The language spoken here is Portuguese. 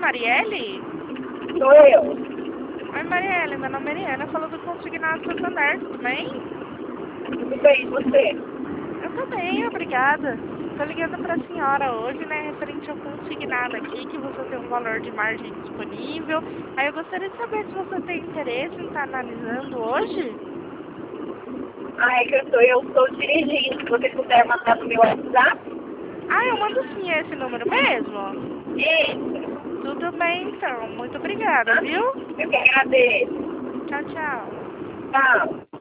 Marielle? Sou eu. Oi, Marielle, meu nome é Mariana, falou do Consignado Santander, tudo bem? Tudo bem, e você? Eu tô bem, obrigada. Tô ligando pra senhora hoje, né, referente ao consignado aqui, que você tem um valor de margem disponível. Aí eu gostaria de saber se você tem interesse em estar analisando hoje. Ah, é que eu estou dirigindo. Se você puder mandar no meu WhatsApp. Ah, eu mando sim esse número mesmo. Isso. Tudo bem, então. Muito obrigada, Tá? viu? Eu que agradeço. Tchau, tchau. Tchau.